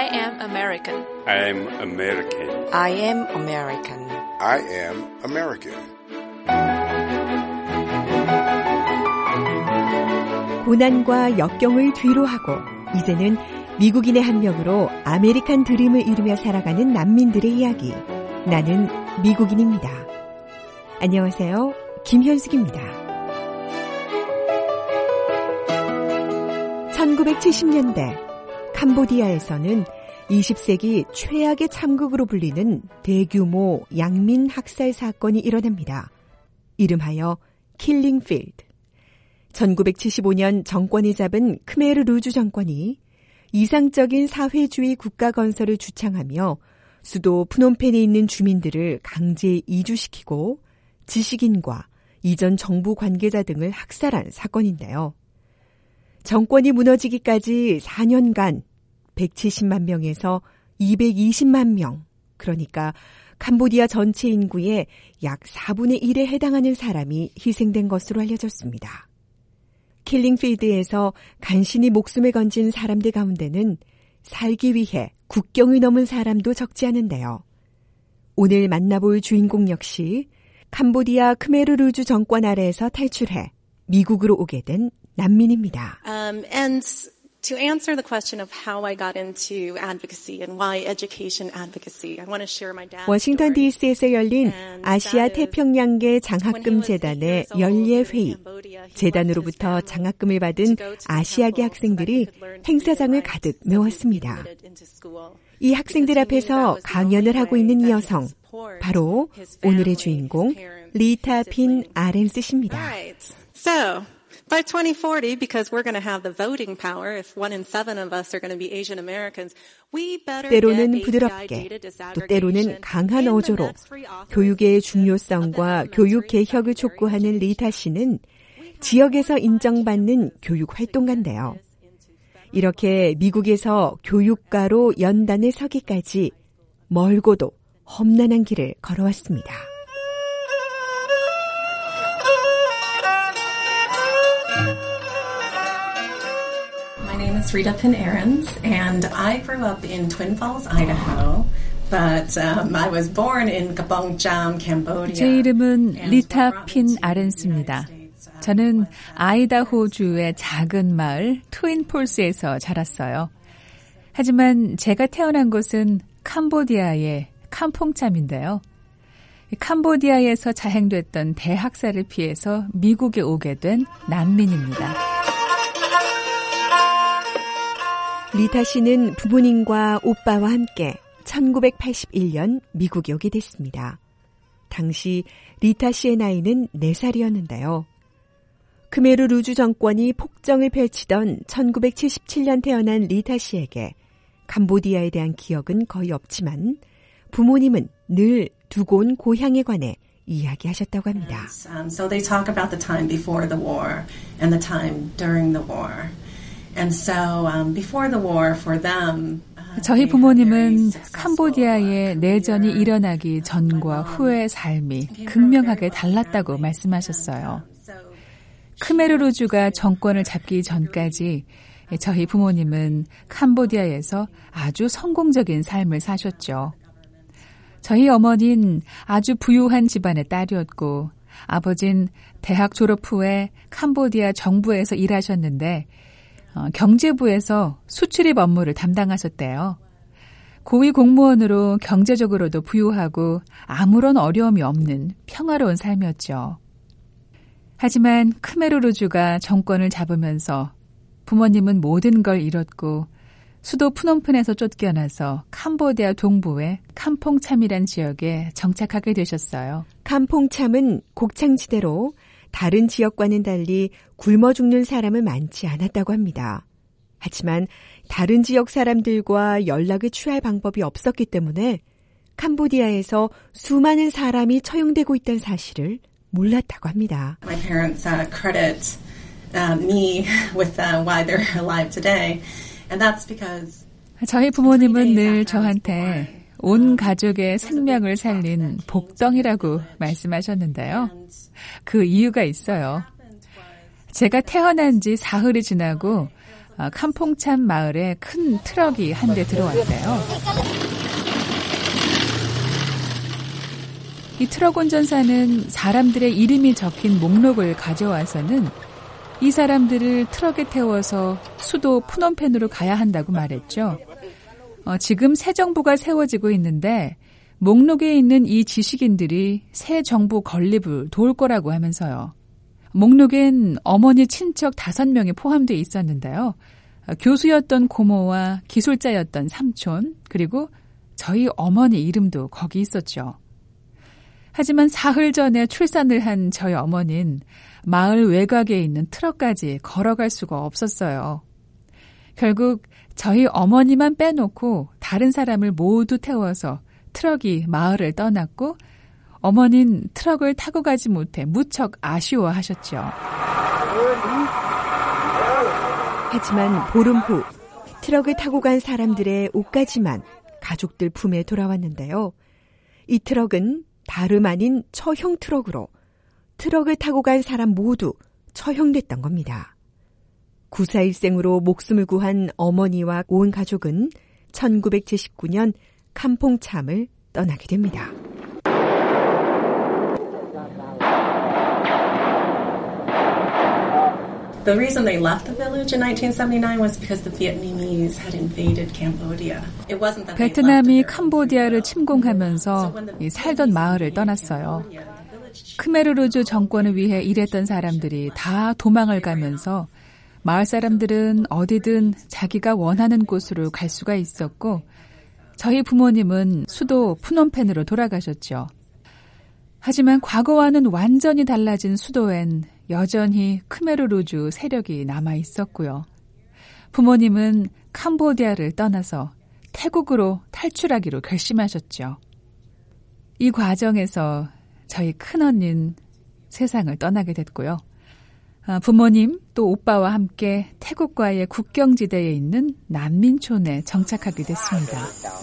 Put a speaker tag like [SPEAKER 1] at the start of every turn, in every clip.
[SPEAKER 1] I am American.
[SPEAKER 2] I am American.
[SPEAKER 3] I am American.
[SPEAKER 4] I am American.
[SPEAKER 5] 고난과 역경을 뒤로하고 이제는 미국인의 한 명으로 아메리칸 드림을 이루며 살아가는 난민들의 이야기. 나는 미국인입니다. 안녕하세요. 김현숙입니다. 1970년대 캄보디아에서는 20세기 최악의 참극으로 불리는 대규모 양민 학살 사건이 일어납니다. 이름하여 킬링필드. 1975년 정권이 잡은 크메르 루주 정권이 이상적인 사회주의 국가 건설을 주창하며 수도 프놈펜에 있는 주민들을 강제 이주시키고 지식인과 이전 정부 관계자 등을 학살한 사건인데요. 정권이 무너지기까지 4년간 170만 명에서 220만 명, 그러니까 캄보디아 전체 인구의 약 4분의 1에 해당하는 사람이 희생된 것으로 알려졌습니다. 킬링필드에서 간신히 목숨을 건진 사람들 가운데는 살기 위해 국경을 넘은 사람도 적지 않은데요. 오늘 만나볼 주인공 역시 캄보디아 크메르 루주 정권 아래에서 탈출해 미국으로 오게 된 난민입니다.
[SPEAKER 6] And to answer the question of how I got into advocacy and why education advocacy, I want to share my dad's
[SPEAKER 5] 워싱턴
[SPEAKER 6] story.
[SPEAKER 5] DC에서 열린 아시아 태평양계 장학금 재단의 연례회의. 재단으로부터 장학금을 받은 아시아계 학생들이 행사장을 가득 메웠습니다. 이 학생들 앞에서 강연을 하고 있는 이 여성, 바로 오늘의 주인공 리타 빈 아렌스 씨입니다.
[SPEAKER 6] So, by 2040, because we're going to have the voting power, if 1 in 7 of us are going to be Asian Americans, we better
[SPEAKER 5] 때로는
[SPEAKER 6] get
[SPEAKER 5] 부드럽게,
[SPEAKER 6] data
[SPEAKER 5] 또
[SPEAKER 6] disaggregation
[SPEAKER 5] 때로는 강한 어조로 교육의 중요성과 교육 개혁을 촉구하는 리타 씨는 지역에서 인정받는 교육 활동가인데요. 이렇게 미국에서 교육가로 연단에 서기까지 멀고도 험난한 길을 걸어왔습니다.
[SPEAKER 6] My name is Rita Pin Ahrens, and I grew up in Twin Falls, Idaho. But I was born in Kabong Cham, Cambodia.
[SPEAKER 7] 제 이름은 리타 핀 아렌스입니다. 저는 아이다호주의 작은 마을 트윈폴스에서 자랐어요. 하지만 제가 태어난 곳은 캄보디아의 캄퐁참인데요. 캄보디아에서 자행됐던 대학살을 피해서 미국에 오게 된 난민입니다.
[SPEAKER 5] 리타 씨는 부모님과 오빠와 함께 1981년 미국에 오게 됐습니다. 당시 리타 씨의 나이는 4살이었는데요. 크메르 루주 정권이 폭정을 펼치던 1977년 태어난 리타 씨에게 캄보디아에 대한 기억은 거의 없지만 부모님은 늘 두고 온 고향에 관해 이야기하셨다고 합니다.
[SPEAKER 6] So they talk about the time before the war and the time during the war. And so before the war for them
[SPEAKER 7] 저희 부모님은 캄보디아의 내전이 일어나기 전과 후의 삶이 극명하게 달랐다고 말씀하셨어요. 크메르 루주가 정권을 잡기 전까지 저희 부모님은 캄보디아에서 아주 성공적인 삶을 사셨죠. 저희 어머니는 아주 부유한 집안의 딸이었고 아버진 대학 졸업 후에 캄보디아 정부에서 일하셨는데 경제부에서 수출입 업무를 담당하셨대요. 고위 공무원으로 경제적으로도 부유하고 아무런 어려움이 없는 평화로운 삶이었죠. 하지만 크메르 루주가 정권을 잡으면서 부모님은 모든 걸 잃었고 수도 프놈펜에서 쫓겨나서 캄보디아 동부의 캄퐁참이란 지역에 정착하게 되셨어요.
[SPEAKER 5] 캄퐁참은 곡창지대로 다른 지역과는 달리 굶어 죽는 사람은 많지 않았다고 합니다. 하지만 다른 지역 사람들과 연락을 취할 방법이 없었기 때문에 캄보디아에서 수많은 사람이 처형되고 있다는 사실을 몰랐다고 합니다.
[SPEAKER 6] My parents credit me with why they're alive today. And that's because
[SPEAKER 7] 저희 부모님은 늘 저한테 온 가족의 생명을 살린 복덩이라고 말씀하셨는데요. 그 이유가 있어요. 제가 태어난 지 사흘이 지나고 캄퐁참 마을에 큰 트럭이 한 대 들어왔대요. 이 트럭 운전사는 사람들의 이름이 적힌 목록을 가져와서는 이 사람들을 트럭에 태워서 수도 푸놈펜으로 가야 한다고 말했죠. 지금 새 정부가 세워지고 있는데 목록에 있는 이 지식인들이 새 정부 건립을 도울 거라고 하면서요. 목록엔 어머니 친척 5명이 포함되어 있었는데요. 교수였던 고모와 기술자였던 삼촌, 그리고 저희 어머니 이름도 거기 있었죠. 하지만 사흘 전에 출산을 한 저희 어머니는 마을 외곽에 있는 트럭까지 걸어갈 수가 없었어요. 결국 저희 어머니만 빼놓고 다른 사람을 모두 태워서 트럭이 마을을 떠났고 어머니는 트럭을 타고 가지 못해 무척 아쉬워하셨죠.
[SPEAKER 5] 하지만 보름 후 트럭을 타고 간 사람들의 옷가지만 가족들 품에 돌아왔는데요. 이 트럭은 다름 아닌 처형 트럭으로 트럭을 타고 간 사람 모두 처형됐던 겁니다. 구사일생으로 목숨을 구한 어머니와 온 가족은 1979년 캄퐁참을 떠나게 됩니다.
[SPEAKER 6] The reason they left the village in 1979 was because the Vietnamese had invaded Cambodia. It wasn't that
[SPEAKER 7] 베트남이 캄보디아를 침공하면서 살던 마을을 떠났어요. 크메르루주 정권을 위해 일했던 사람들이 다 도망을 가면서 마을 사람들은 어디든 자기가 원하는 곳으로 갈 수가 있었고 저희 부모님은 수도 푸놈펜으로 돌아가셨죠. 하지만 과거와는 완전히 달라진 수도엔 여전히 크메르루주 세력이 남아 있었고요. 부모님은 캄보디아를 떠나서 태국으로 탈출하기로 결심하셨죠. 이 과정에서 저희 큰언니는 세상을 떠나게 됐고요. 부모님 또 오빠와 함께 태국과의 국경지대에 있는 난민촌에 정착하게 됐습니다.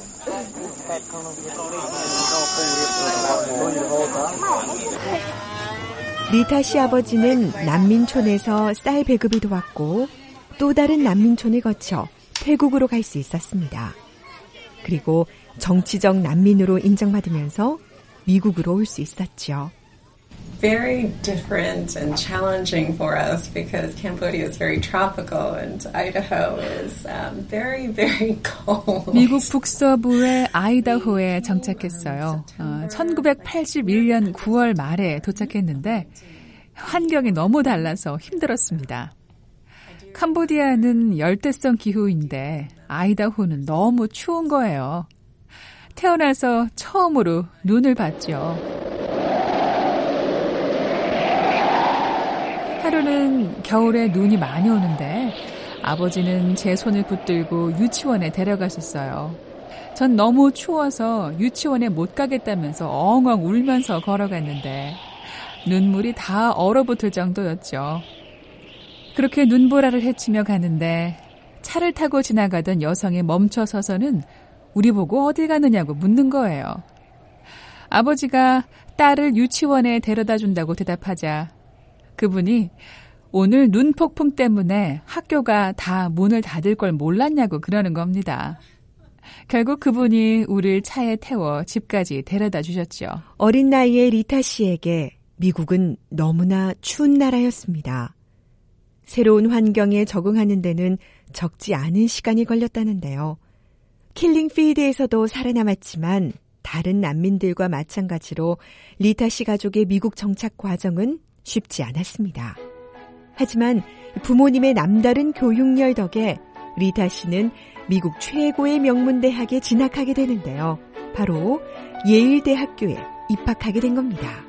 [SPEAKER 5] 리타 씨 아버지는 난민촌에서 쌀 배급을 도왔고 또 다른 난민촌을 거쳐 태국으로 갈 수 있었습니다. 그리고 정치적 난민으로 인정받으면서 미국으로 올 수 있었죠.
[SPEAKER 6] Very different and challenging for us because Cambodia is very tropical and Idaho is very, very cold.
[SPEAKER 7] 미국 북서부의 아이다호에 정착했어요. 1981년 9월 말에 도착했는데 환경이 너무 달라서 힘들었습니다. 캄보디아는 열대성 기후인데 아이다호는 너무 추운 거예요. 태어나서 처음으로 눈을 봤죠. 하루는 겨울에 눈이 많이 오는데 아버지는 제 손을 붙들고 유치원에 데려가셨어요. 전 너무 추워서 유치원에 못 가겠다면서 엉엉 울면서 걸어갔는데 눈물이 다 얼어붙을 정도였죠. 그렇게 눈보라를 헤치며 가는데 차를 타고 지나가던 여성이 멈춰 서서는 우리 보고 어딜 가느냐고 묻는 거예요. 아버지가 딸을 유치원에 데려다 준다고 대답하자 그분이 오늘 눈폭풍 때문에 학교가 다 문을 닫을 걸 몰랐냐고 그러는 겁니다. 결국 그분이 우리를 차에 태워 집까지 데려다 주셨죠.
[SPEAKER 5] 어린 나이의 리타 씨에게 미국은 너무나 추운 나라였습니다. 새로운 환경에 적응하는 데는 적지 않은 시간이 걸렸다는데요. 킬링필드에서도 살아남았지만 다른 난민들과 마찬가지로 리타 씨 가족의 미국 정착 과정은 쉽지 않았습니다. 하지만 부모님의 남다른 교육열 덕에 리타 씨는 미국 최고의 명문 대학에 진학하게 되는데요. 바로 예일 대학교에 입학하게 된 겁니다.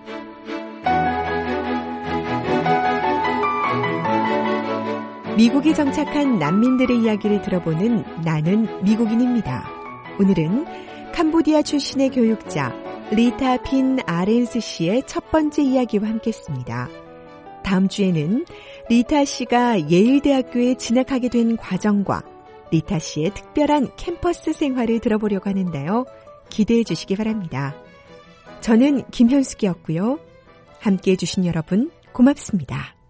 [SPEAKER 5] 미국에 정착한 난민들의 이야기를 들어보는 나는 미국인입니다. 오늘은 캄보디아 출신의 교육자 리타 핀 아렌스 씨의 첫 번째 이야기와 함께했습니다. 다음 주에는 리타 씨가 예일 대학교에 진학하게 된 과정과 리타 씨의 특별한 캠퍼스 생활을 들어보려고 하는데요. 기대해 주시기 바랍니다. 저는 김현숙이었고요. 함께해 주신 여러분 고맙습니다.